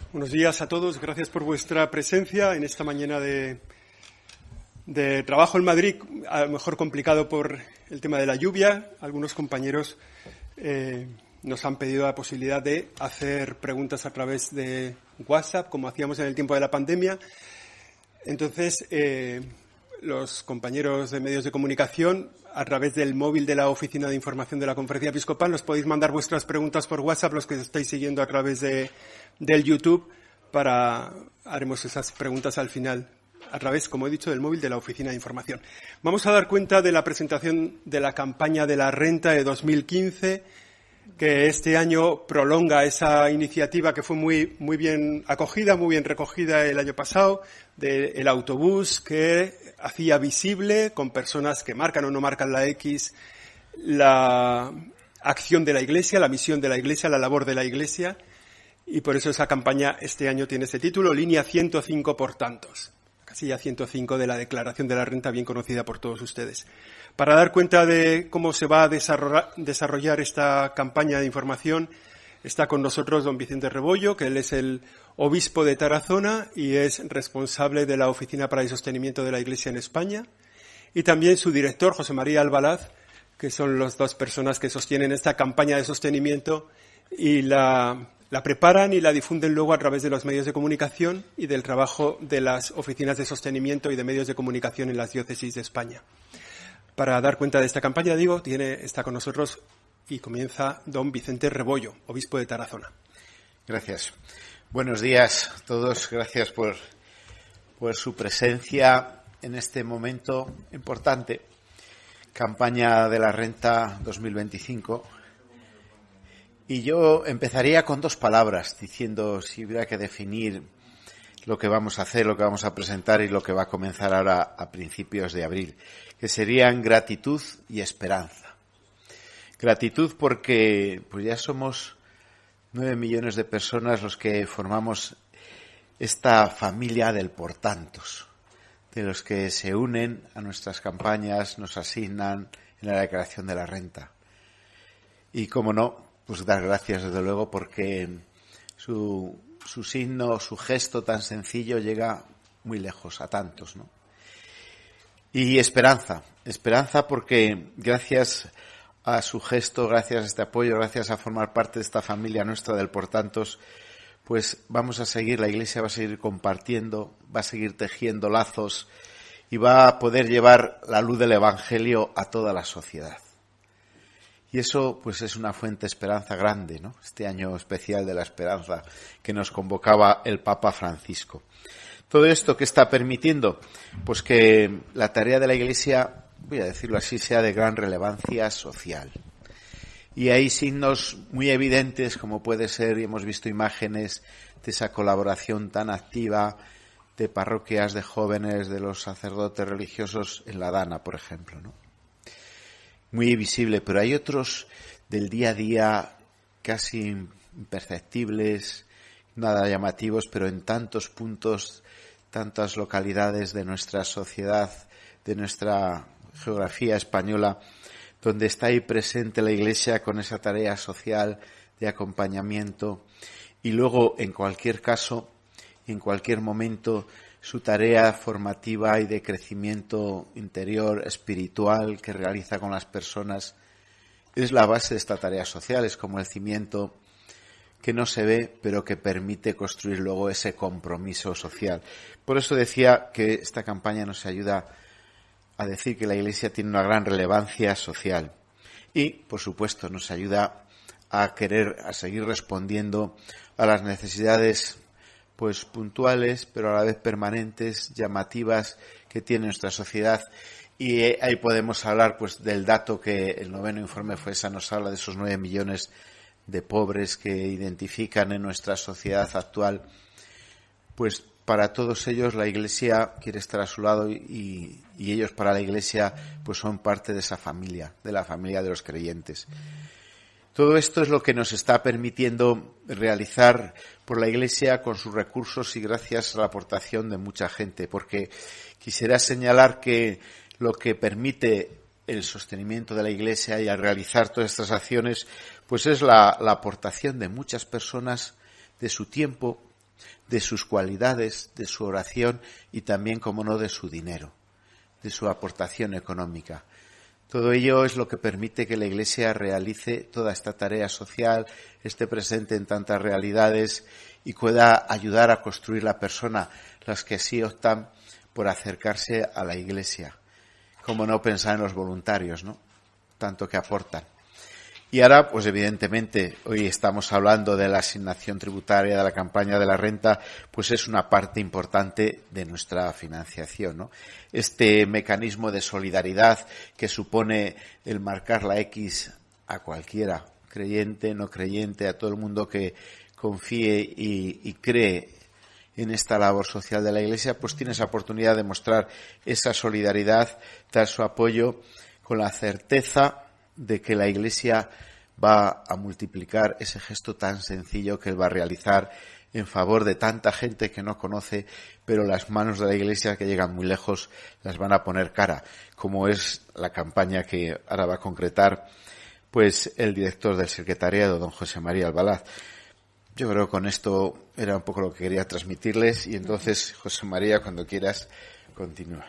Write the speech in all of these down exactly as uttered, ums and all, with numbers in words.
Buenos días a todos. Gracias por vuestra presencia en esta mañana de, de trabajo en Madrid, a lo mejor complicado por el tema de la lluvia. Algunos compañeros eh, nos han pedido la posibilidad de hacer preguntas a través de WhatsApp, como hacíamos en el tiempo de la pandemia. Entonces, eh, los compañeros de medios de comunicación, a través del móvil de la Oficina de Información de la Conferencia Episcopal, nos podéis mandar vuestras preguntas por WhatsApp, los que estáis siguiendo a través de, del YouTube, para haremos esas preguntas al final, a través, como he dicho, del móvil de la Oficina de Información. Vamos a dar cuenta de la presentación de la campaña de la renta de dos mil quince, que este año prolonga esa iniciativa que fue muy, muy bien acogida, muy bien recogida el año pasado, del autobús que hacía visible, con personas que marcan o no marcan la X, la acción de la Iglesia, la misión de la Iglesia, la labor de la Iglesia, y por eso esa campaña este año tiene este título, Línea ciento cinco por tantos, casilla ciento cinco de la Declaración de la Renta, bien conocida por todos ustedes. Para dar cuenta de cómo se va a desarrollar, desarrollar esta campaña de información, está con nosotros don Vicente Rebollo, que él es el obispo de Tarazona y es responsable de la Oficina para el Sostenimiento de la Iglesia en España, y también su director, José María Albalaz, que son las dos personas que sostienen esta campaña de sostenimiento y la, la preparan y la difunden luego a través de los medios de comunicación y del trabajo de las oficinas de sostenimiento y de medios de comunicación en las diócesis de España. Para dar cuenta de esta campaña, digo, tiene, está con nosotros y comienza don Vicente Rebollo, obispo de Tarazona. Gracias. Buenos días a todos. Gracias por, por su presencia en este momento importante. Campaña de la Renta dos mil veinticinco. Y yo empezaría con dos palabras, diciendo si hubiera que definir lo que vamos a hacer, lo que vamos a presentar y lo que va a comenzar ahora a principios de abril, que serían gratitud y esperanza. Gratitud porque pues ya somos nueve millones de personas los que formamos esta familia del por tantos, de los que se unen a nuestras campañas, nos asignan en la declaración de la renta. Y cómo no, pues dar gracias desde luego porque su, su signo, su gesto tan sencillo llega muy lejos, a tantos, ¿no? Y esperanza, esperanza porque gracias a su gesto, gracias a este apoyo, gracias a formar parte de esta familia nuestra del por tantos, pues vamos a seguir, la Iglesia va a seguir compartiendo, va a seguir tejiendo lazos y va a poder llevar la luz del Evangelio a toda la sociedad. Y eso pues es una fuente de esperanza grande, ¿no? Este año especial de la esperanza que nos convocaba el Papa Francisco. Todo esto que está permitiendo, pues que la tarea de la Iglesia, voy a decirlo así, sea de gran relevancia social. Y hay signos muy evidentes, como puede ser, y hemos visto imágenes de esa colaboración tan activa de parroquias, de jóvenes, de los sacerdotes religiosos en la Dana, por ejemplo, ¿no? Muy visible, pero hay otros del día a día casi imperceptibles, nada llamativos, pero en tantos puntos, tantas localidades de nuestra sociedad, de nuestra geografía española, donde está ahí presente la Iglesia con esa tarea social de acompañamiento y luego, en cualquier caso, en cualquier momento, su tarea formativa y de crecimiento interior, espiritual, que realiza con las personas, es la base de esta tarea social, es como el cimiento que no se ve, pero que permite construir luego ese compromiso social. Por eso decía que esta campaña nos ayuda a decir que la Iglesia tiene una gran relevancia social y, por supuesto, nos ayuda a querer, a seguir respondiendo a las necesidades pues puntuales, pero a la vez permanentes, llamativas, que tiene nuestra sociedad. Y ahí podemos hablar pues del dato que el noveno informe FOESA nos habla de esos nueve millones de pobres que identifican en nuestra sociedad actual. Pues para todos ellos la Iglesia quiere estar a su lado y, y ellos para la Iglesia pues son parte de esa familia, de la familia de los creyentes. Todo esto es lo que nos está permitiendo realizar por la Iglesia con sus recursos y gracias a la aportación de mucha gente, porque quisiera señalar que lo que permite el sostenimiento de la Iglesia y al realizar todas estas acciones, pues es la, la aportación de muchas personas, de su tiempo, de sus cualidades, de su oración y también, como no, de su dinero, de su aportación económica. Todo ello es lo que permite que la Iglesia realice toda esta tarea social, esté presente en tantas realidades y pueda ayudar a construir la persona, las que así optan por acercarse a la Iglesia. Cómo no pensar en los voluntarios, ¿no? Tanto que aportan. Y ahora, pues evidentemente, hoy estamos hablando de la asignación tributaria, de la campaña de la renta, pues es una parte importante de nuestra financiación, ¿no? Este mecanismo de solidaridad que supone el marcar la X a cualquiera, creyente, no creyente, a todo el mundo que confíe y, y cree en esta labor social de la Iglesia, pues tiene esa oportunidad de mostrar esa solidaridad, dar su apoyo con la certeza de que la Iglesia va a multiplicar ese gesto tan sencillo que Él va a realizar en favor de tanta gente que no conoce, pero las manos de la Iglesia, que llegan muy lejos, las van a poner cara, como es la campaña que ahora va a concretar pues el director del secretariado, don José María Albalaz. Yo creo que con esto era un poco lo que quería transmitirles y entonces, José María, cuando quieras, continúa.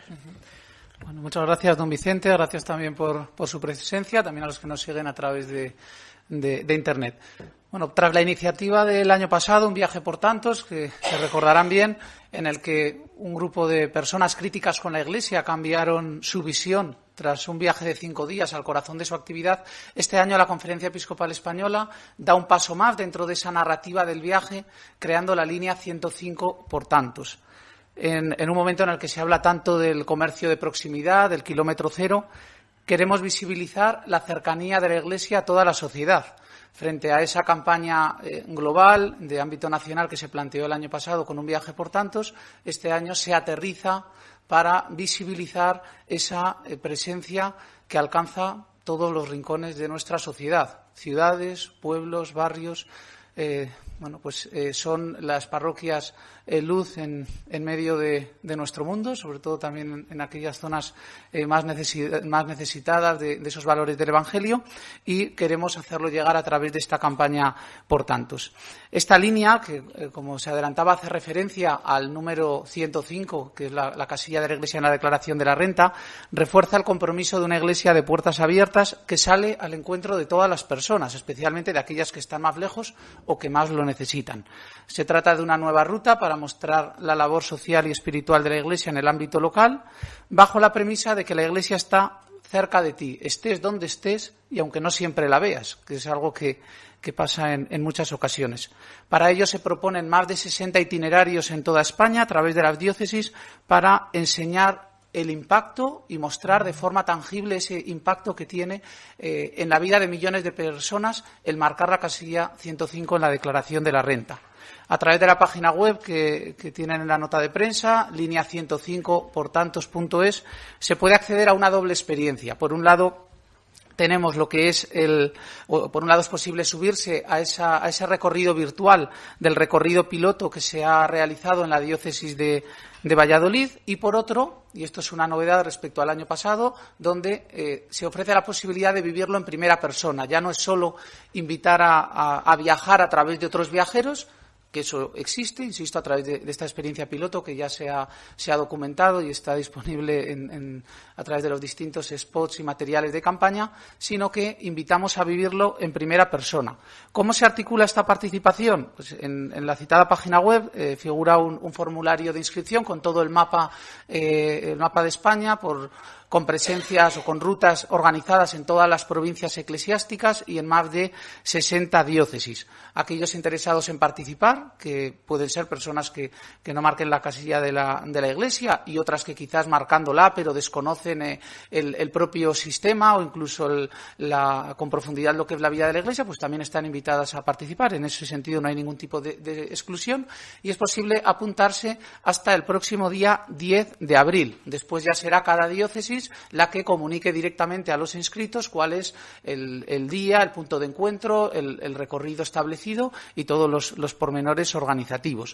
Bueno, muchas gracias, don Vicente. Gracias también por, por su presencia, también a los que nos siguen a través de, de, de Internet. Bueno, tras la iniciativa del año pasado, Un viaje por tantos, que se recordarán bien, en el que un grupo de personas críticas con la Iglesia cambiaron su visión tras un viaje de cinco días al corazón de su actividad, este año la Conferencia Episcopal Española da un paso más dentro de esa narrativa del viaje, creando la línea ciento cinco por tantos. En, en un momento en el que se habla tanto del comercio de proximidad, del kilómetro cero, queremos visibilizar la cercanía de la Iglesia a toda la sociedad. Frente a esa campaña eh, global de ámbito nacional que se planteó el año pasado con Un viaje por tantos, este año se aterriza para visibilizar esa eh, presencia que alcanza todos los rincones de nuestra sociedad, ciudades, pueblos, barrios. Eh, bueno, pues eh, son las parroquias eh, luz en, en medio de, de nuestro mundo, sobre todo también en, en aquellas zonas eh, más, necesi- más necesitadas de, de esos valores del Evangelio, y queremos hacerlo llegar a través de esta campaña por tantos. Esta línea, que eh, como se adelantaba, hace referencia al número ciento cinco, que es la, la casilla de la Iglesia en la declaración de la renta, refuerza el compromiso de una Iglesia de puertas abiertas que sale al encuentro de todas las personas, especialmente de aquellas que están más lejos o que más lo necesitan. Se trata de una nueva ruta para mostrar la labor social y espiritual de la Iglesia en el ámbito local, bajo la premisa de que la Iglesia está cerca de ti, estés donde estés y aunque no siempre la veas, que es algo que, que pasa en, en muchas ocasiones. Para ello se proponen más de sesenta itinerarios en toda España a través de las diócesis para enseñar el impacto y mostrar de forma tangible ese impacto que tiene eh, en la vida de millones de personas el marcar la casilla ciento cinco en la declaración de la renta. A través de la página web que, que tienen en la nota de prensa, línea ciento cinco por tantos punto es, se puede acceder a una doble experiencia. Por un lado, tenemos lo que es el, o por un lado es posible subirse a, esa, a ese recorrido virtual del recorrido piloto que se ha realizado en la diócesis de, de Valladolid, y por otro, y esto es una novedad respecto al año pasado, donde eh, se ofrece la posibilidad de vivirlo en primera persona. Ya no es solo invitar a, a, a viajar a través de otros viajeros, que eso existe, insisto, a través de, de esta experiencia piloto que ya se ha, se ha documentado y está disponible en, en, a través de los distintos spots y materiales de campaña, sino que invitamos a vivirlo en primera persona. ¿Cómo se articula esta participación? Pues en, en la citada página web eh, figura un, un formulario de inscripción con todo el mapa, eh, el mapa de España, por con presencias o con rutas organizadas en todas las provincias eclesiásticas y en más de sesenta diócesis. Aquellos interesados en participar, que pueden ser personas que, que no marquen la casilla de la, de la Iglesia, y otras que quizás marcándola pero desconocen eh, el, el propio sistema o incluso el, la, con profundidad lo que es la vida de la Iglesia, pues también están invitadas a participar. En ese sentido no hay ningún tipo de, de exclusión, y es posible apuntarse hasta el próximo día diez de abril. Después ya será cada diócesis diócesis la que comunique directamente a los inscritos cuál es el, el día, el punto de encuentro, el, el recorrido establecido y todos los, los pormenores organizativos.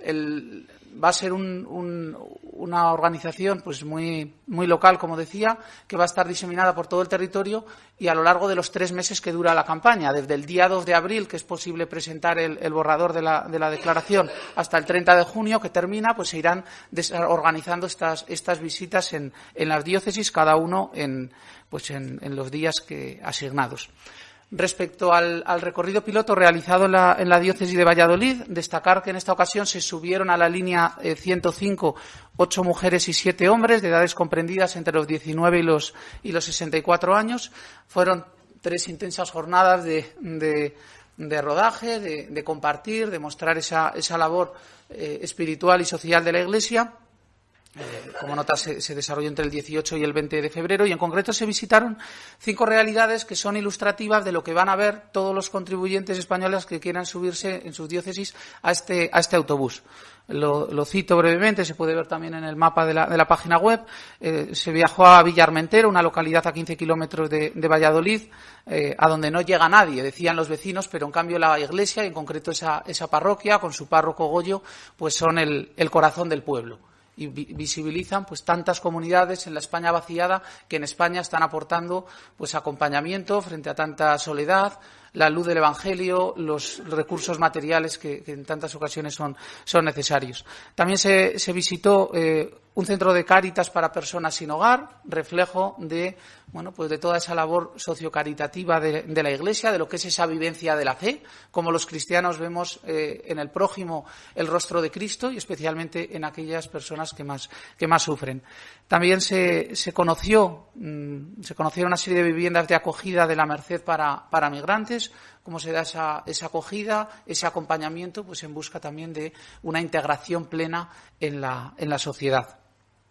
El, va a ser un, un, una organización pues muy, muy local, como decía, que va a estar diseminada por todo el territorio y a lo largo de los tres meses que dura la campaña, desde el día dos de abril, que es posible presentar el, el borrador de la, de la declaración, hasta el treinta de junio, que termina, pues se irán organizando estas, estas visitas en, en las diócesis, cada uno en, pues en, en los días que, asignados. Respecto al, al recorrido piloto realizado en la, en la diócesis de Valladolid, destacar que en esta ocasión se subieron a la línea eh, ciento cinco ocho mujeres y siete hombres de edades comprendidas entre los diecinueve y los, y los sesenta y cuatro años. Fueron tres intensas jornadas de, de, de rodaje, de, de compartir, de mostrar esa, esa labor eh, espiritual y social de la Iglesia. Eh, como nota, se, se desarrolló entre el dieciocho y el veinte de febrero y en concreto se visitaron cinco realidades que son ilustrativas de lo que van a ver todos los contribuyentes españoles que quieran subirse en sus diócesis a este, a este autobús. Lo, lo cito brevemente, se puede ver también en el mapa de la, de la página web. Eh, se viajó a Villarmentero, una localidad a quince kilómetros de, de Valladolid, eh, a donde no llega nadie, decían los vecinos, pero en cambio la iglesia, y en concreto esa, esa parroquia, con su párroco Goyo, pues son el, el corazón del pueblo. Y visibilizan pues tantas comunidades en la España vaciada que en España están aportando pues acompañamiento frente a tanta soledad, la luz del Evangelio, los recursos materiales que, que en tantas ocasiones son, son necesarios. También se, se visitó eh, un centro de Cáritas para personas sin hogar, reflejo de bueno pues de toda esa labor sociocaritativa de, de la Iglesia, de lo que es esa vivencia de la fe, como los cristianos vemos eh, en el prójimo el rostro de Cristo y especialmente en aquellas personas que más que más sufren. También se, se conoció mmm, se conocieron una serie de viviendas de acogida de la Merced para, para migrantes, cómo se da esa, esa acogida, ese acompañamiento, pues en busca también de una integración plena en la, en la sociedad.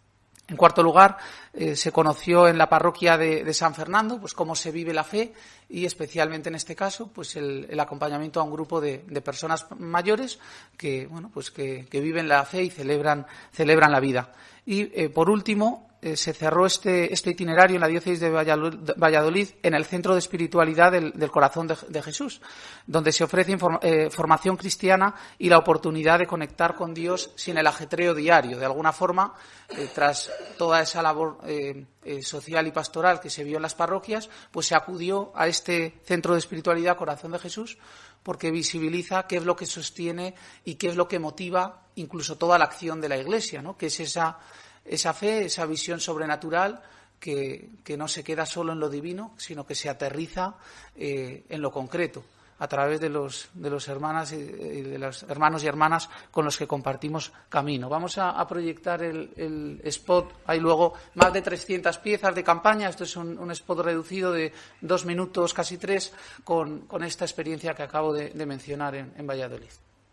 En cuarto lugar, eh, se conoció en la parroquia de, de San Fernando, pues cómo se vive la fe y especialmente en este caso, pues el, el acompañamiento a un grupo de, de personas mayores que, bueno, pues que, que viven la fe y celebran, celebran la vida. Y eh, por último, eh, se cerró este, este itinerario en la diócesis de Valladolid, Valladolid en el Centro de Espiritualidad del, del Corazón de, de Jesús, donde se ofrece inform, eh, formación cristiana y la oportunidad de conectar con Dios sin el ajetreo diario. De alguna forma, eh, tras toda esa labor eh, eh, social y pastoral que se vio en las parroquias, pues se acudió a este Centro de Espiritualidad Corazón de Jesús porque visibiliza qué es lo que sostiene y qué es lo que motiva incluso toda la acción de la Iglesia, ¿no? Que es esa esa fe, esa visión sobrenatural que, que no se queda solo en lo divino, sino que se aterriza eh, en lo concreto, a través de los, de los hermanas y de los hermanos y hermanas con los que compartimos camino. Vamos a, a proyectar el, el spot. Hay luego más de trescientas piezas de campaña. Esto es un, un spot reducido de dos minutos, casi tres, con, con esta experiencia que acabo de, de mencionar en, en Valladolid.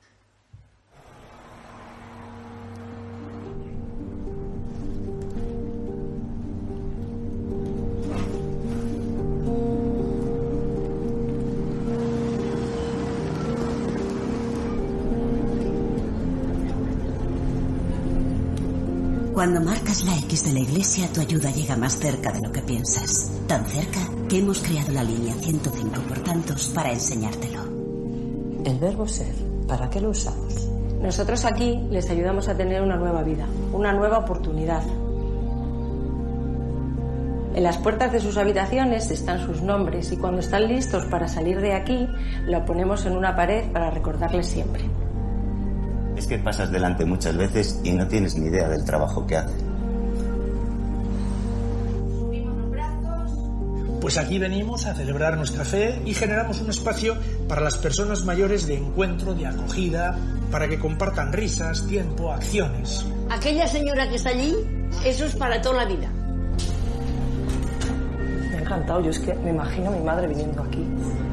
Cuando marcas la X de la Iglesia, tu ayuda llega más cerca de lo que piensas. Tan cerca que hemos creado la línea ciento cinco por tantos para enseñártelo. El verbo ser, ¿para qué lo usamos? Nosotros aquí les ayudamos a tener una nueva vida, una nueva oportunidad. En las puertas de sus habitaciones están sus nombres y cuando están listos para salir de aquí, lo ponemos en una pared para recordarles siempre. Es que pasas delante muchas veces y no tienes ni idea del trabajo que hace. Subimos los brazos. Pues aquí venimos a celebrar nuestra fe y generamos un espacio para las personas mayores de encuentro, de acogida, para que compartan risas, tiempo, acciones. Aquella señora que está allí, eso es para toda la vida. Me ha encantado, yo es que me imagino a mi madre viniendo aquí.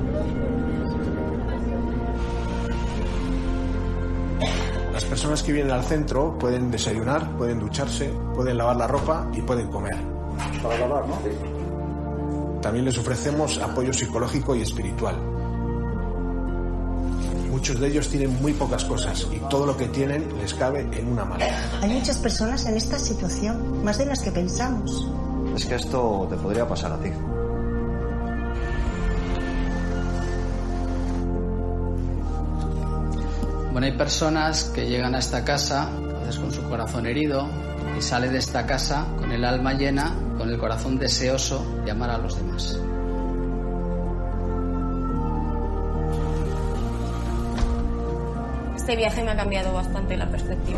Las personas que vienen al centro pueden desayunar, pueden ducharse, pueden lavar la ropa y pueden comer. Para lavar, ¿no? También les ofrecemos apoyo psicológico y espiritual. Muchos de ellos tienen muy pocas cosas y todo lo que tienen les cabe en una mano. Hay muchas personas en esta situación, más de las que pensamos. es que esto te podría pasar a ti. Bueno, hay personas que llegan a esta casa, pues, con su corazón herido, y sale de esta casa con el alma llena, con el corazón deseoso de amar a los demás. Este viaje me ha cambiado bastante la perspectiva.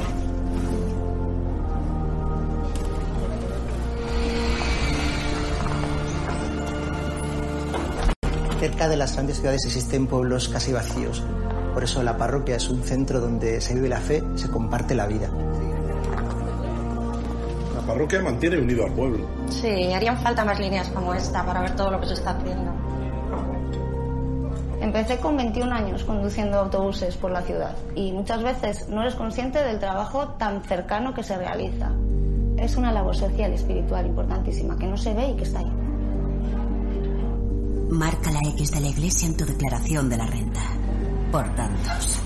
Cerca de las grandes ciudades existen pueblos casi vacíos. Por eso la parroquia es un centro donde se vive la fe y se comparte la vida. La parroquia mantiene unido al pueblo. Sí, harían falta más líneas como esta para ver todo lo que se está haciendo. Empecé con veintiún años conduciendo autobuses por la ciudad y muchas veces no eres consciente del trabajo tan cercano que se realiza. Es una labor social y espiritual importantísima que no se ve y que está ahí. Marca la X de la Iglesia en tu declaración de la renta. Por tantos.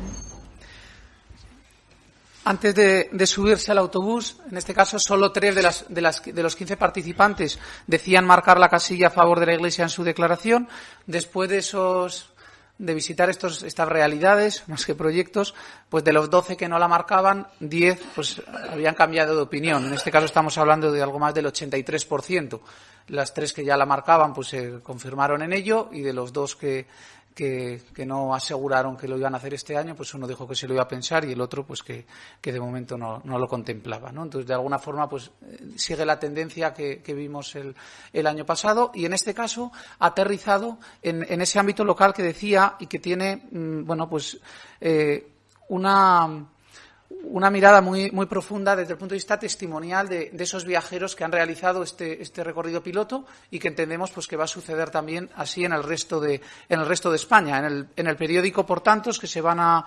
Antes de, de subirse al autobús, en este caso solo tres de, las, de, las, de los quince participantes decían marcar la casilla a favor de la Iglesia en su declaración. Después de esos, de visitar estos, estas realidades, más que proyectos, pues de los doce que no la marcaban, diez pues habían cambiado de opinión. En este caso estamos hablando de algo más del ochenta y tres por ciento. Las tres que ya la marcaban pues se confirmaron en ello, y de los dos que Que, que no aseguraron que lo iban a hacer este año, pues uno dijo que se lo iba a pensar y el otro pues que, que de momento no, no lo contemplaba, ¿no? Entonces, de alguna forma, pues sigue la tendencia que, que vimos el, el año pasado, y en este caso aterrizado en, en ese ámbito local que decía, y que tiene, bueno, pues eh, una... una mirada muy, muy profunda desde el punto de vista testimonial de, de esos viajeros que han realizado este, este recorrido piloto, y que entendemos pues que va a suceder también así en el resto de, en el resto de España. En el, en el periódico, por tantos, que se van a,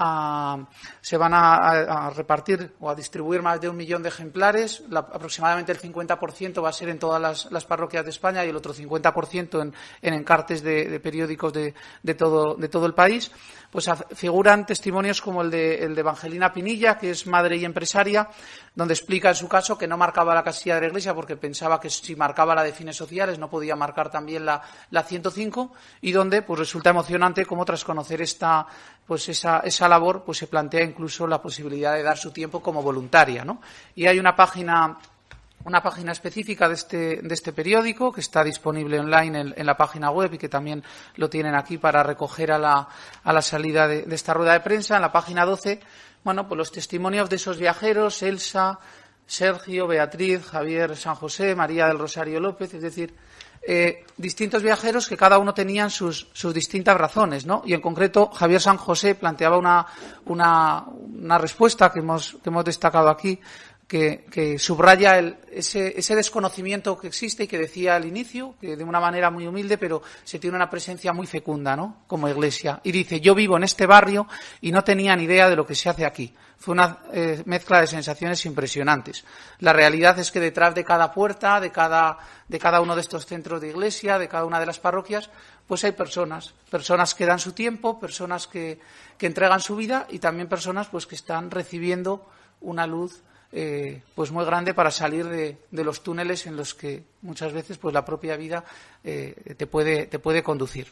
a se van a, a repartir o a distribuir más de un millón de ejemplares, la, aproximadamente el cincuenta por ciento va a ser en todas las, las parroquias de España y el otro cincuenta por ciento en, en encartes de, de periódicos de, de, todo, de todo el país. Pues figuran testimonios como el de, el de Evangelina Pinilla, que es madre y empresaria, donde explica en su caso que no marcaba la casilla de la Iglesia porque pensaba que si marcaba la de fines sociales no podía marcar también la, la ciento cinco, y donde pues resulta emocionante cómo, tras conocer esta, pues esa, esa labor, pues se plantea incluso la posibilidad de dar su tiempo como voluntaria, ¿no? Y hay una página una página específica de este, de este periódico que está disponible online en, en la página web, y que también lo tienen aquí para recoger a la, a la salida de, de esta rueda de prensa. En la página doce, bueno, pues los testimonios de esos viajeros: Elsa, Sergio, Beatriz, Javier San José, María del Rosario López, es decir, eh, distintos viajeros que cada uno tenían sus, sus distintas razones, ¿no? Y en concreto, Javier San José planteaba una, una, una respuesta que hemos, que hemos destacado aquí, Que, que subraya el, ese, ese desconocimiento que existe y que decía al inicio, que de una manera muy humilde, pero se tiene una presencia muy fecunda, ¿no?, como Iglesia. Y dice: yo vivo en este barrio y no tenía ni idea de lo que se hace aquí. Fue una eh, mezcla de sensaciones impresionantes. La realidad es que detrás de cada puerta, de cada, de cada uno de estos centros de Iglesia, de cada una de las parroquias, pues hay personas, personas que dan su tiempo, personas que, que entregan su vida, y también personas pues que están recibiendo una luz Eh, pues muy grande para salir de, de los túneles en los que muchas veces pues la propia vida eh, te puede te puede conducir.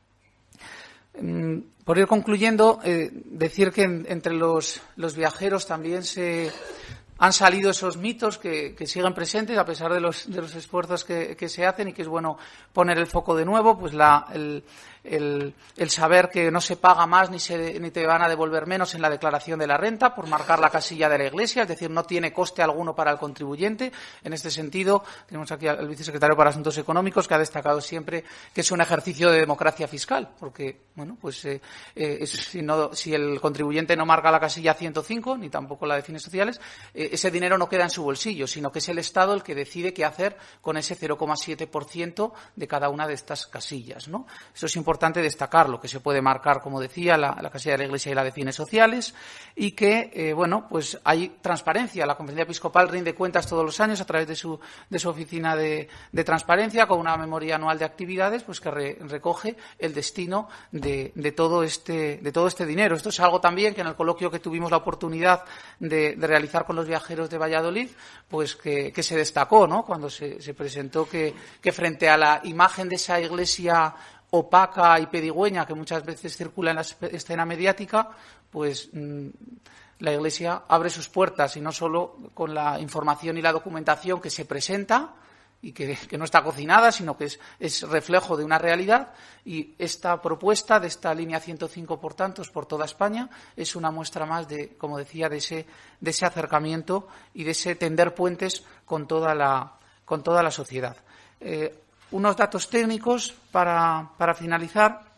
Mm, por ir concluyendo, eh, decir que en, entre los, los viajeros también se han salido esos mitos que, que siguen presentes a pesar de los, de los esfuerzos que, que se hacen, y que es bueno poner el foco de nuevo, pues la, el, el, el saber que no se paga más ni, se, ni te van a devolver menos en la declaración de la renta por marcar la casilla de la Iglesia, es decir, no tiene coste alguno para el contribuyente. En este sentido, tenemos aquí al vicesecretario para Asuntos Económicos, que ha destacado siempre que es un ejercicio de democracia fiscal, porque, bueno, pues eh, eh, es, si, no, si el contribuyente no marca la casilla ciento cinco, ni tampoco la de fines sociales, eh, ese dinero no queda en su bolsillo, sino que es el Estado el que decide qué hacer con ese cero coma siete por ciento de cada una de estas casillas, ¿no? Eso es importante destacarlo, que se puede marcar, como decía, la, la casilla de la Iglesia y la de fines sociales, y que, eh, bueno, pues hay transparencia. La Conferencia Episcopal rinde cuentas todos los años a través de su, de su oficina de, de transparencia, con una memoria anual de actividades, pues que re, recoge el destino de, de todo este, de todo este dinero. Esto es algo también que en el coloquio que tuvimos la oportunidad de, de realizar con los viajeros Viajeros de Valladolid, pues que, que se destacó, ¿no? Cuando se, se presentó que, que frente a la imagen de esa iglesia opaca y pedigüeña que muchas veces circula en la escena mediática, pues mmm, la Iglesia abre sus puertas, y no solo con la información y la documentación que se presenta y que, que no está cocinada, sino que es, es reflejo de una realidad. Y esta propuesta de esta línea ciento cinco por tantos por toda España es una muestra más de, como decía, de ese, de ese acercamiento y de ese tender puentes con toda la, con toda la sociedad. Eh, unos datos técnicos para, para finalizar.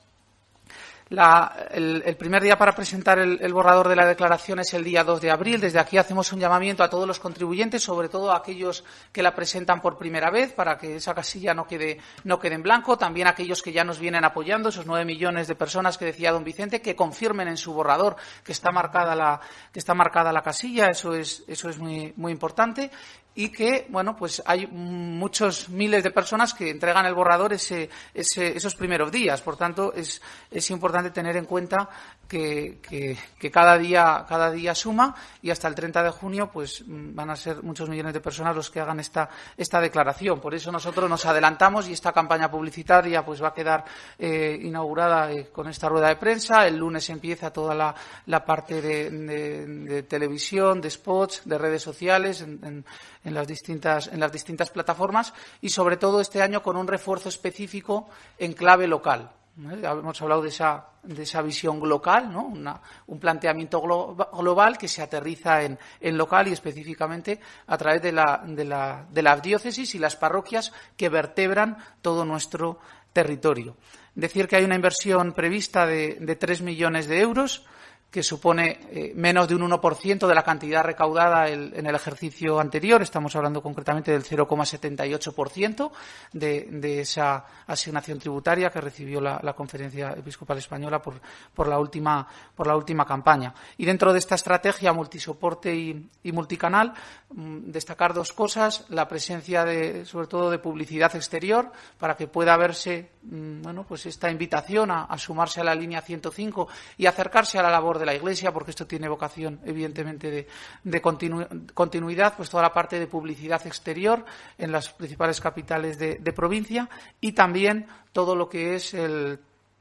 La, el, el primer día para presentar el, el borrador de la declaración es el día dos de abril. Desde aquí hacemos un llamamiento a todos los contribuyentes, sobre todo a aquellos que la presentan por primera vez, para que esa casilla no quede, no quede en blanco. También a aquellos que ya nos vienen apoyando, esos nueve millones de personas que decía don Vicente, que confirmen en su borrador que está marcada la, que está marcada la casilla. Eso es, eso es muy, muy importante. Y que, bueno, pues hay muchos miles de personas que entregan el borrador ese, ese, esos primeros días. Por tanto, es, es importante tener en cuenta que, que, que cada día, cada día suma, y hasta el treinta de junio, pues van a ser muchos millones de personas los que hagan esta, esta declaración. Por eso nosotros nos adelantamos, y esta campaña publicitaria pues va a quedar eh, inaugurada eh, con esta rueda de prensa. El lunes empieza toda la, la parte de, de, de televisión, de spots, de redes sociales, en, en, en las distintas en las distintas plataformas, y sobre todo este año con un refuerzo específico en clave local. ¿Eh? Hemos hablado de esa de esa visión local, ¿no? Una, un planteamiento glo global que se aterriza en, en local, y específicamente a través de la de la de las diócesis y las parroquias que vertebran todo nuestro territorio. Decir que hay una inversión prevista de, de tres millones de euros, que supone eh, menos de un uno por ciento de la cantidad recaudada el, en el ejercicio anterior. Estamos hablando concretamente del cero coma setenta y ocho por ciento de, de esa asignación tributaria que recibió la, la Conferencia Episcopal Española por, por, la última, por la última campaña. Y dentro de esta estrategia multisoporte y, y multicanal, mmm, destacar dos cosas: la presencia de, sobre todo, de publicidad exterior, para que pueda verse mmm, bueno, pues esta invitación a, a sumarse a la línea ciento cinco y acercarse a la labor de de la Iglesia, porque esto tiene vocación evidentemente de, de continu, continuidad, pues toda la parte de publicidad exterior en las principales capitales de, de provincia, y también todo lo que es el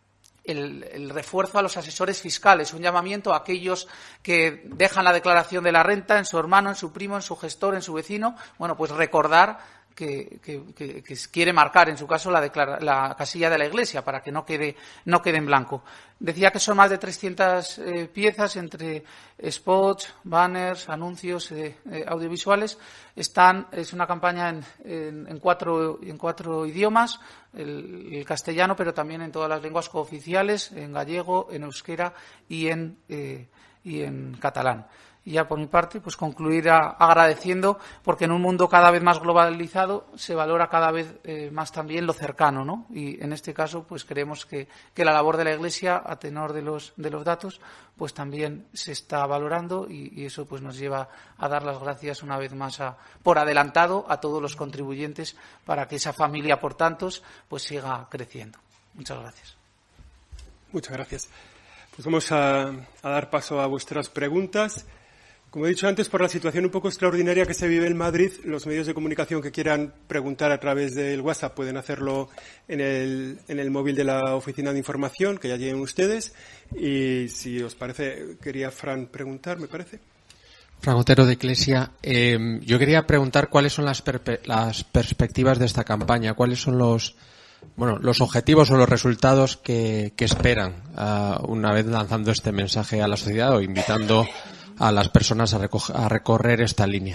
El, el refuerzo a los asesores fiscales, un llamamiento a aquellos que dejan la declaración de la renta en su hermano, en su primo, en su gestor, en su vecino. Bueno, pues recordar que, que, que, que quiere marcar, en su caso, la, declara, la casilla de la Iglesia, para que no quede, no quede en blanco. Decía que son más de trescientas eh, piezas entre spots, banners, anuncios eh, eh, audiovisuales. Están, es una campaña en, en, en, cuatro, en cuatro idiomas, el, el castellano, pero también en todas las lenguas cooficiales, en gallego, en euskera y en, eh, y en catalán. Y ya por mi parte, pues concluir a, agradeciendo, porque en un mundo cada vez más globalizado se valora cada vez eh, más también lo cercano, ¿no? Y en este caso, pues creemos que, que la labor de la Iglesia, a tenor de los, de los datos, pues también se está valorando, y, y eso pues nos lleva a dar las gracias una vez más a, por adelantado a todos los contribuyentes, para que esa familia por tantos pues siga creciendo. Muchas gracias. Muchas gracias. Pues vamos a, a dar paso a vuestras preguntas. Como he dicho antes, por la situación un poco extraordinaria que se vive en Madrid, los medios de comunicación que quieran preguntar a través del WhatsApp pueden hacerlo en el, en el móvil de la Oficina de Información, que ya tienen ustedes. Y si os parece, quería Fran preguntar, me parece. Fran Otero, de Iglesia. Eh, yo quería preguntar cuáles son las, las perspectivas de esta campaña, cuáles son los, bueno, los objetivos o los resultados que, que esperan uh, una vez lanzando este mensaje a la sociedad, o invitando a las personas a, recoger, a recorrer esta línea.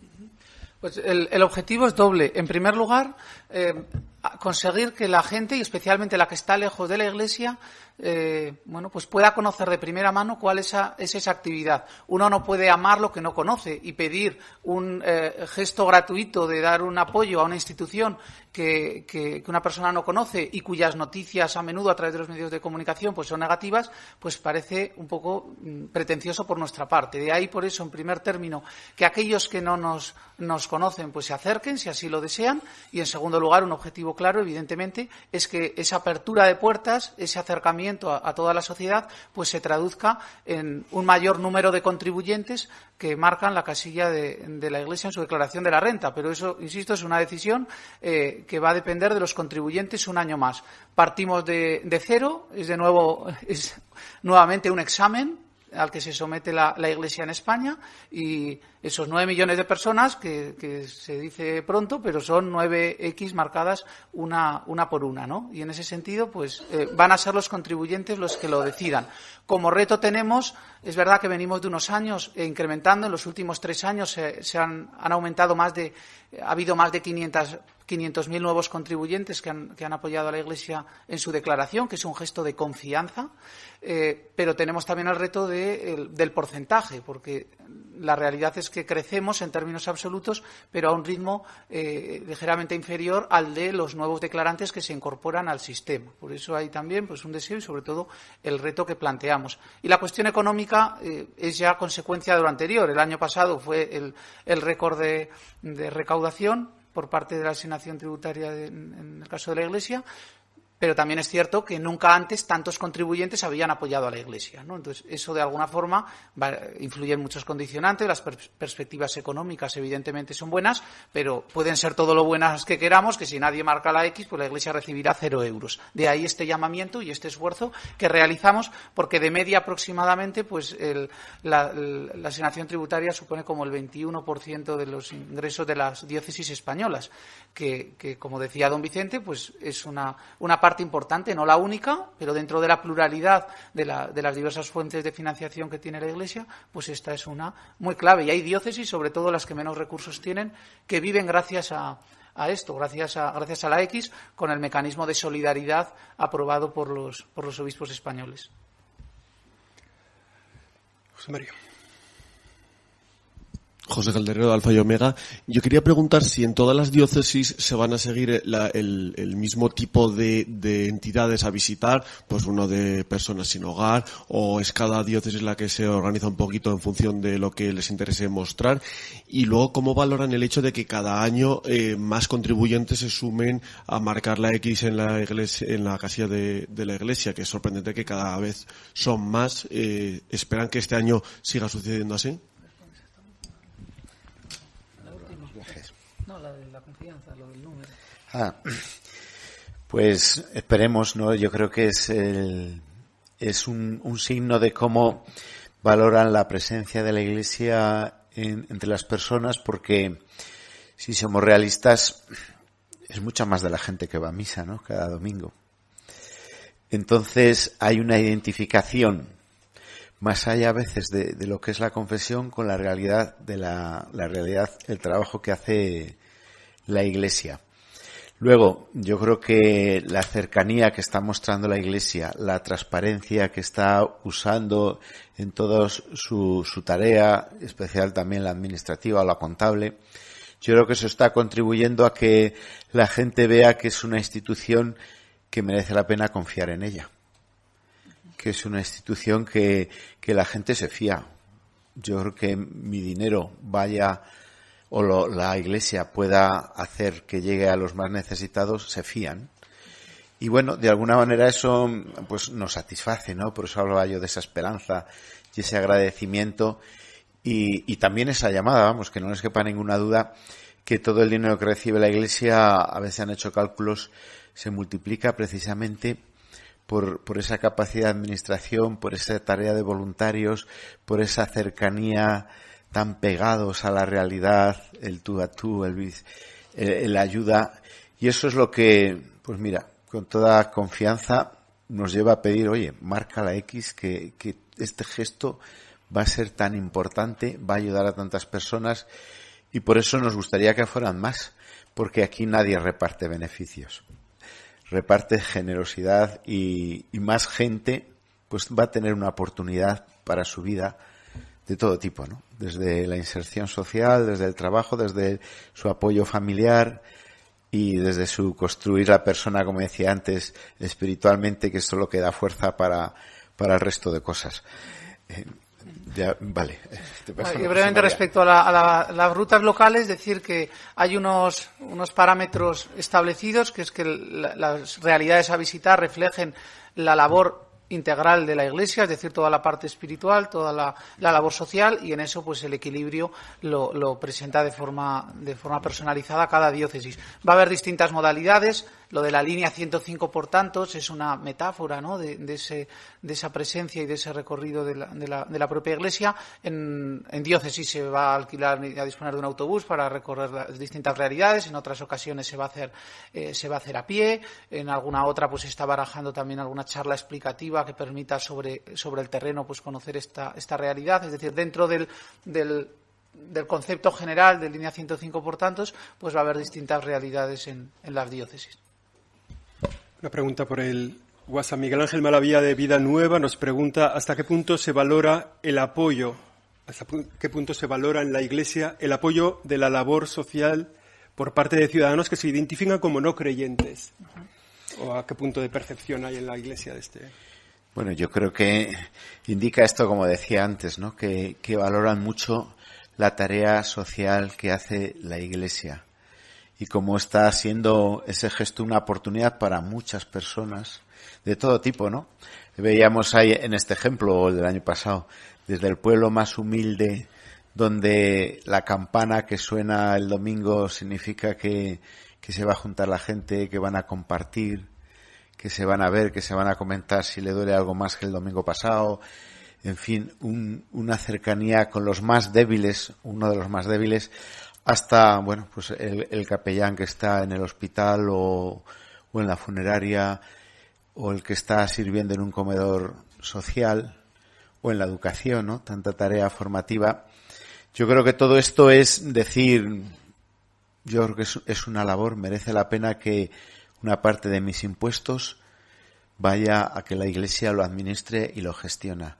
Pues el, el objetivo es doble. En primer lugar, eh, conseguir que la gente, y especialmente la que está lejos de la Iglesia, eh, bueno, pues pueda conocer de primera mano cuál es, a, es esa actividad. Uno no puede amar lo que no conoce, y pedir un eh, gesto gratuito de dar un apoyo a una institución que, que, que una persona no conoce y cuyas noticias a menudo a través de los medios de comunicación pues son negativas, pues parece un poco mm, pretencioso por nuestra parte. De ahí, por eso, en primer término, que aquellos que no nos, nos conocen pues se acerquen, si así lo desean, y en segundo lugar, un objetivo objetivo claro, evidentemente, es que esa apertura de puertas, ese acercamiento a, a toda la sociedad, pues se traduzca en un mayor número de contribuyentes que marcan la casilla de, de la Iglesia en su declaración de la renta. Pero eso, insisto, es una decisión eh, que va a depender de los contribuyentes un año más. Partimos de, de cero, es de nuevo, es nuevamente un examen al que se somete la, la Iglesia en España, y esos nueve millones de personas, que, que se dice pronto, pero son nueve X marcadas una, una por una, ¿no? Y en ese sentido, pues eh, van a ser los contribuyentes los que lo decidan. Como reto tenemos, es verdad que venimos de unos años eh, incrementando, en los últimos tres años se, se han, han aumentado más de, ha habido más de quinientos mil nuevos contribuyentes que han, que han apoyado a la Iglesia en su declaración, que es un gesto de confianza, eh, pero tenemos también el reto de, el, del porcentaje, porque la realidad es que crecemos en términos absolutos, pero a un ritmo eh, ligeramente inferior al de los nuevos declarantes que se incorporan al sistema. Por eso hay también pues, un deseo y, sobre todo, el reto que planteamos. Y la cuestión económica eh, es ya consecuencia de lo anterior. El año pasado fue el, el récord de, de recaudación por parte de la asignación tributaria de, en el caso de la Iglesia, pero también es cierto que nunca antes tantos contribuyentes habían apoyado a la Iglesia, ¿no? Entonces, eso de alguna forma va, influye en muchos condicionantes. Las per perspectivas económicas, evidentemente, son buenas, pero pueden ser todo lo buenas que queramos, que si nadie marca la X, pues la Iglesia recibirá cero euros. De ahí este llamamiento y este esfuerzo que realizamos, porque de media aproximadamente, pues el, la, la asignación tributaria supone como el veintiuno por ciento de los ingresos de las diócesis españolas, que, que como decía don Vicente, pues es una, una parte importante, no la única, pero dentro de la pluralidad de, la, de las diversas fuentes de financiación que tiene la Iglesia, pues esta es una muy clave. Y hay diócesis, sobre todo las que menos recursos tienen, que viven gracias a, a esto, gracias a, gracias a la X, con el mecanismo de solidaridad aprobado por los, por los obispos españoles. José María. José Calderero, de Alfa y Omega. Yo quería preguntar si en todas las diócesis se van a seguir la, el, el mismo tipo de, de entidades a visitar, pues uno de personas sin hogar, o es cada diócesis la que se organiza un poquito en función de lo que les interese mostrar. Y luego, ¿cómo valoran el hecho de que cada año eh, más contribuyentes se sumen a marcar la X en la iglesia, en la casilla de, de la Iglesia? Que es sorprendente que cada vez son más. Eh, ¿Esperan que este año siga sucediendo así? No, la de la confianza, lo del número. Ah, pues esperemos, ¿no? Yo creo que es el, es un, un signo de cómo valoran la presencia de la Iglesia en, entre las personas, porque si somos realistas, es mucha más de la gente que va a misa, ¿no? Cada domingo. Entonces hay una identificación más allá a veces de, de lo que es la confesión con la realidad de la, la realidad, el trabajo que hace la Iglesia. Luego, yo creo que la cercanía que está mostrando la Iglesia, la transparencia que está usando en toda su, su tarea, especial también la administrativa o la contable, yo creo que eso está contribuyendo a que la gente vea que es una institución que merece la pena confiar en ella, que es una institución que, que la gente se fía. Yo creo que mi dinero vaya, o lo, la Iglesia pueda hacer que llegue a los más necesitados, se fían. Y bueno, de alguna manera eso pues nos satisface, ¿no? Por eso hablaba yo de esa esperanza y ese agradecimiento y, y también esa llamada, vamos, que no les quepa ninguna duda que todo el dinero que recibe la Iglesia, a veces han hecho cálculos, se multiplica precisamente Por, por esa capacidad de administración, por esa tarea de voluntarios, por esa cercanía tan pegados a la realidad, el tú a tú, el, el, el ayuda. Y eso es lo que, pues mira, con toda confianza nos lleva a pedir, oye, marca la X, que, que este gesto va a ser tan importante, va a ayudar a tantas personas y por eso nos gustaría que fueran más, porque aquí nadie reparte beneficios. Reparte generosidad y, y más gente pues va a tener una oportunidad para su vida de todo tipo, ¿no? Desde la inserción social, desde el trabajo, desde su apoyo familiar y desde su construir la persona, como decía antes, espiritualmente, que esto es lo que da fuerza para, para el resto de cosas. Eh, Ya, vale. Te paso y brevemente respecto a, la, a la, las rutas locales, decir que hay unos, unos parámetros establecidos, que es que la, las realidades a visitar reflejen la labor integral de la Iglesia, es decir, toda la parte espiritual, toda la, la labor social, y en eso pues el equilibrio lo, lo presenta de forma, de forma personalizada cada diócesis. Va a haber distintas modalidades. Lo de la línea ciento cinco por tantos es una metáfora, ¿no?, de, de, ese, de esa presencia y de ese recorrido de la, de la, de la propia Iglesia. En, en diócesis se va a alquilar y a disponer de un autobús para recorrer las distintas realidades. En otras ocasiones se va a hacer, eh, se va a hacer a pie. En alguna otra pues se está barajando también alguna charla explicativa que permita sobre, sobre el terreno pues conocer esta, esta realidad. Es decir, dentro del, del del concepto general de línea ciento cinco por tantos, pues va a haber distintas realidades en, en las diócesis. Una pregunta por el WhatsApp. Miguel Ángel Malavía, de Vida Nueva, nos pregunta hasta qué punto se valora el apoyo, hasta qué punto se valora en la Iglesia el apoyo de la labor social por parte de ciudadanos que se identifican como no creyentes. Uh-huh. ¿O a qué punto de percepción hay en la Iglesia de este? Bueno, yo creo que indica esto, como decía antes, ¿no?, que, que valoran mucho la tarea social que hace la Iglesia y cómo está siendo ese gesto una oportunidad para muchas personas de todo tipo, ¿no? Veíamos ahí en este ejemplo del año pasado, desde el pueblo más humilde, donde la campana que suena el domingo significa que, que se va a juntar la gente, que van a compartir, que se van a ver, que se van a comentar si le duele algo más que el domingo pasado. En fin, un, una cercanía con los más débiles, uno de los más débiles, hasta, bueno, pues el, el capellán que está en el hospital o, o en la funeraria, o el que está sirviendo en un comedor social, o en la educación, ¿no? Tanta tarea formativa. Yo creo que todo esto es decir, yo creo que es, es una labor, merece la pena que una parte de mis impuestos vaya a que la Iglesia lo administre y lo gestiona.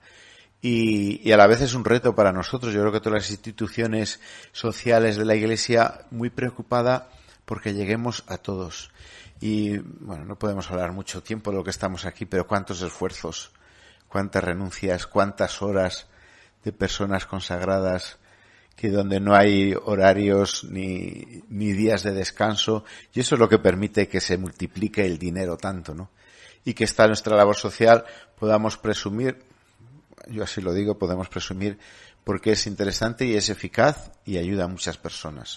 Y, y a la vez es un reto para nosotros. Yo creo que todas las instituciones sociales de la Iglesia muy preocupada porque lleguemos a todos. Y, bueno, no podemos hablar mucho tiempo de lo que estamos aquí, pero cuántos esfuerzos, cuántas renuncias, cuántas horas de personas consagradas, que donde no hay horarios ni, ni días de descanso, y eso es lo que permite que se multiplique el dinero tanto, ¿no? Y que esta nuestra labor social podamos presumir, yo así lo digo, podemos presumir porque es interesante y es eficaz y ayuda a muchas personas.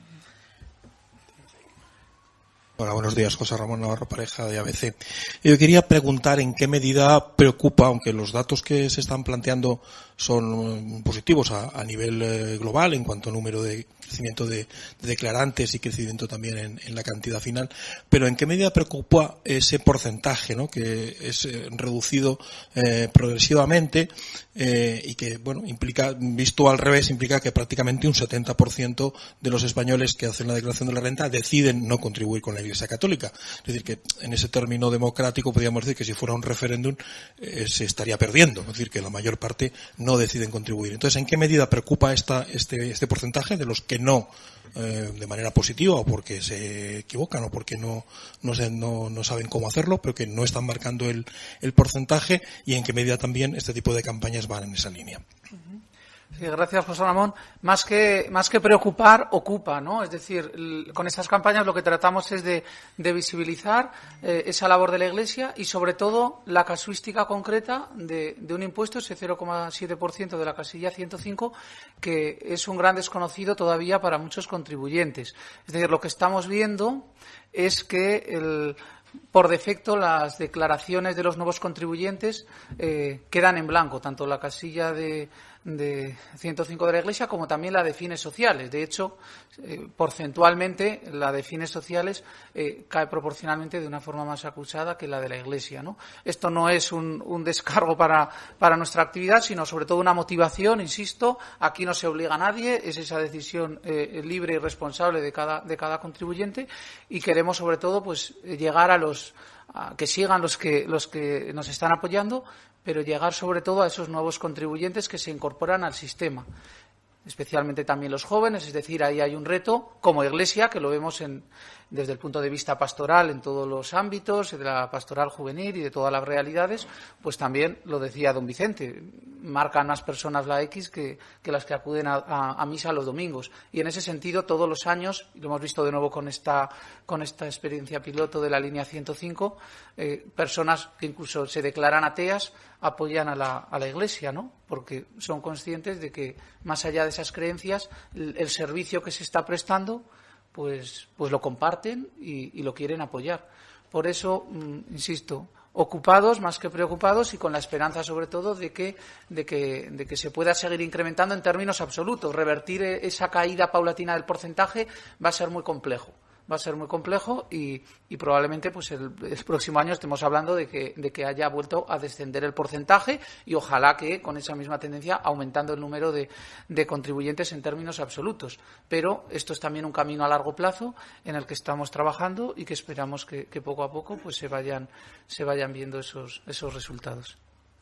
Hola, buenos días. José Ramón Navarro Pareja, de A B C. Yo quería preguntar en qué medida preocupa, aunque los datos que se están planteando son positivos a, a nivel eh, global en cuanto a número de crecimiento de, de declarantes y crecimiento también en, en la cantidad final, pero en qué medida preocupa ese porcentaje, ¿no?, que es eh, reducido eh, progresivamente eh, y que, bueno, implica, visto al revés, implica que prácticamente un setenta por ciento de los españoles que hacen la declaración de la renta deciden no contribuir con la Iglesia Católica. Es decir, que en ese término democrático podríamos decir que si fuera un referéndum eh, se estaría perdiendo, es decir, que la mayor parte no deciden contribuir. Entonces, ¿en qué medida preocupa esta, este, este porcentaje de los que no, eh, de manera positiva, o porque se equivocan o porque no, no, se, no, no saben cómo hacerlo, pero que no están marcando el, el porcentaje, y en qué medida también este tipo de campañas van en esa línea? Sí, gracias, José Ramón. Más que, más que preocupar, ocupa, ¿no? Es decir, el, con estas campañas lo que tratamos es de, de visibilizar eh, esa labor de la Iglesia y, sobre todo, la casuística concreta de, de un impuesto, ese cero coma siete por ciento de la casilla ciento cinco, que es un gran desconocido todavía para muchos contribuyentes. Es decir, lo que estamos viendo es que el por defecto las declaraciones de los nuevos contribuyentes eh, quedan en blanco, tanto la casilla de, de ciento cinco de la Iglesia como también la de fines sociales. De hecho, eh, porcentualmente la de fines sociales eh, cae proporcionalmente de una forma más acusada que la de la Iglesia, ¿no? Esto no es un, un descargo para, para nuestra actividad, sino sobre todo una motivación, insisto. Aquí no se obliga a nadie, es esa decisión eh, libre y responsable de cada, de cada contribuyente, y queremos sobre todo pues llegar a los a que sigan los que los que nos están apoyando, pero llegar sobre todo a esos nuevos contribuyentes que se incorporan al sistema, especialmente también los jóvenes. Es decir, ahí hay un reto como Iglesia, que lo vemos en, desde el punto de vista pastoral en todos los ámbitos, de la pastoral juvenil y de todas las realidades. Pues también lo decía don Vicente, marcan más personas la X que, que las que acuden a, a, a misa los domingos. Y en ese sentido, todos los años, y lo hemos visto de nuevo con esta, con esta experiencia piloto de la línea ciento cinco, eh, personas que incluso se declaran ateas apoyan a la, a la Iglesia, ¿no? Porque son conscientes de que, más allá de esas creencias, el, el servicio que se está prestando, pues, pues lo comparten y, y lo quieren apoyar. Por eso, mmm, insisto, ocupados más que preocupados y con la esperanza sobre todo de que, de que, de que se pueda seguir incrementando en términos absolutos. Revertir esa caída paulatina del porcentaje va a ser muy complejo. Va a ser muy complejo y, y probablemente pues el, el próximo año estemos hablando de que, de que haya vuelto a descender el porcentaje y ojalá que con esa misma tendencia aumentando el número de, de contribuyentes en términos absolutos. Pero esto es también un camino a largo plazo en el que estamos trabajando y que esperamos que, que poco a poco pues se vayan, se vayan viendo esos, esos resultados.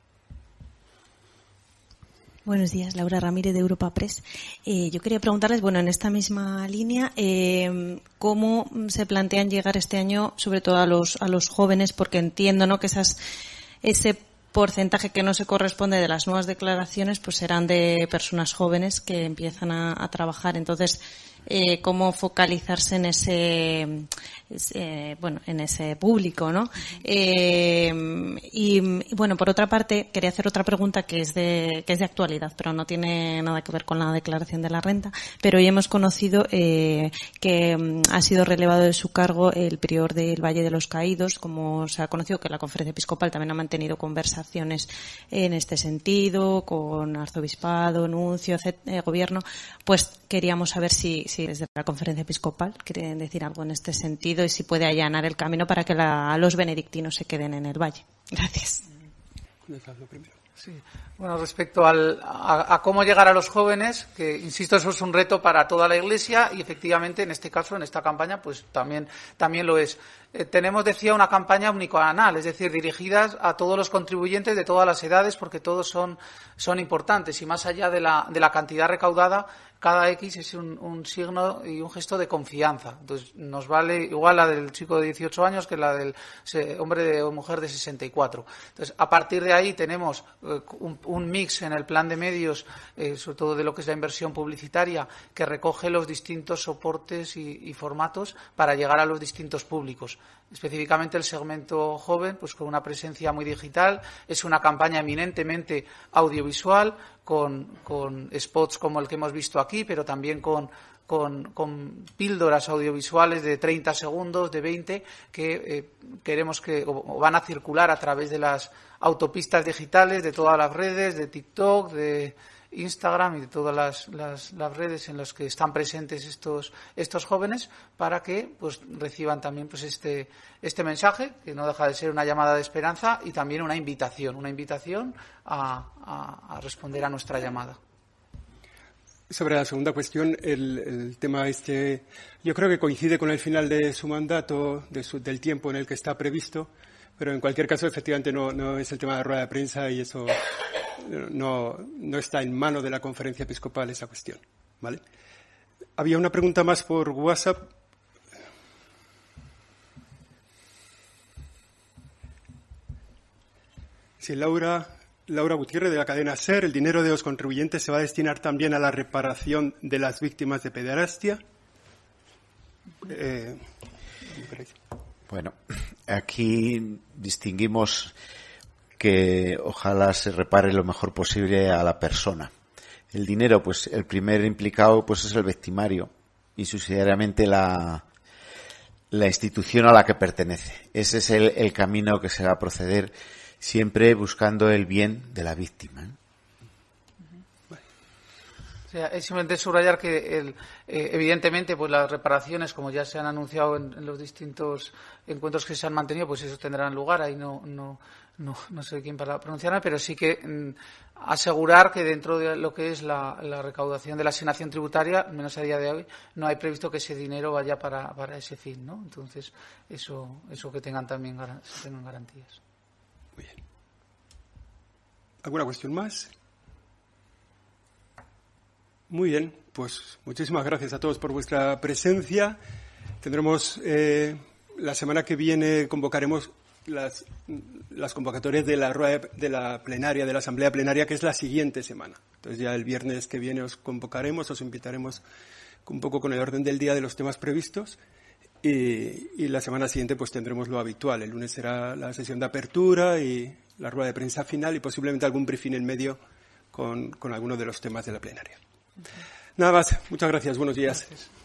Buenos días, Laura Ramírez de Europa Press. Eh, yo quería preguntarles, bueno, en esta misma línea, eh, ¿cómo se plantean llegar este año, sobre todo a los a los jóvenes? Porque entiendo, ¿no?, que esas ese porcentaje que no se corresponde de las nuevas declaraciones, pues serán de personas jóvenes que empiezan a, a trabajar. Entonces, eh, ¿cómo focalizarse en ese, ese, bueno, en ese público, ¿no? Eh, y, y bueno, por otra parte, quería hacer otra pregunta que es de, que es de actualidad, pero no tiene nada que ver con la declaración de la renta. Pero hoy hemos conocido, eh, que um, ha sido relevado de su cargo el prior del Valle de los Caídos, como se ha conocido que la Conferencia Episcopal también ha mantenido conversaciones en este sentido, con arzobispado, nuncio, etcétera, eh, gobierno. Pues queríamos saber si, si desde la Conferencia Episcopal quieren decir algo en este sentido y si puede allanar el camino para que la, los benedictinos se queden en el valle. Gracias. Sí. Bueno, respecto al, a, a cómo llegar a los jóvenes, que insisto, eso es un reto para toda la Iglesia y efectivamente en este caso, en esta campaña, pues también, también lo es. Eh, tenemos, decía, una campaña omnicanal, es decir, dirigidas a todos los contribuyentes de todas las edades porque todos son, son importantes y más allá de la, de la cantidad recaudada, cada X es un, un signo y un gesto de confianza. Entonces, nos vale igual la del chico de dieciocho años que la del hombre de, o mujer de sesenta y cuatro. Entonces, a partir de ahí tenemos eh, un, un mix en el plan de medios, eh, sobre todo de lo que es la inversión publicitaria, que recoge los distintos soportes y, y formatos para llegar a los distintos públicos. Específicamente el segmento joven, pues con una presencia muy digital, es una campaña eminentemente audiovisual, con, con spots como el que hemos visto aquí, pero también con, con, con píldoras audiovisuales de treinta segundos, de veinte, que eh, queremos que o van a circular a través de las autopistas digitales, de todas las redes, de TikTok, de Instagram y de todas las, las, las redes en las que están presentes estos estos jóvenes para que pues reciban también pues este este mensaje que no deja de ser una llamada de esperanza y también una invitación una invitación a, a, a responder a nuestra llamada. Sobre la segunda cuestión, el, el tema este yo creo que coincide con el final de su mandato, de su, del tiempo en el que está previsto, pero en cualquier caso efectivamente no, no es el tema de rueda de prensa y eso No, no está en mano de la Conferencia Episcopal esa cuestión, ¿vale? Había una pregunta más por WhatsApp. Sí, Laura, Laura Gutiérrez de la cadena SER. ¿El dinero de los contribuyentes se va a destinar también a la reparación de las víctimas de pederastia? Eh, bueno, aquí distinguimos que ojalá se repare lo mejor posible a la persona. El dinero, pues el primer implicado pues es el victimario y subsidiariamente la, la institución a la que pertenece. Ese es el, el camino que se va a proceder, siempre buscando el bien de la víctima, ¿eh? O sea, es simplemente subrayar que el, eh, evidentemente pues las reparaciones, como ya se han anunciado en, en los distintos encuentros que se han mantenido, pues eso tendrán lugar. Ahí no no no, no sé quién para pronunciarme, pero sí que mm, asegurar que dentro de lo que es la, la recaudación de la asignación tributaria, al menos a día de hoy, no hay previsto que ese dinero vaya para, para ese fin, ¿no? Entonces, eso eso que tengan también tengan garantías. Muy bien. ¿Alguna cuestión más? Muy bien, pues muchísimas gracias a todos por vuestra presencia. Tendremos eh, la semana que viene convocaremos las, las convocatorias de la rueda de la plenaria, de la asamblea plenaria, que es la siguiente semana. Entonces ya el viernes que viene os convocaremos, os invitaremos un poco con el orden del día de los temas previstos. Y, y la semana siguiente pues tendremos lo habitual. El lunes será la sesión de apertura y la rueda de prensa final y posiblemente algún briefing en medio con, con algunos de los temas de la plenaria. Uh-huh. Nada más. Muchas gracias. Buenos días. Gracias.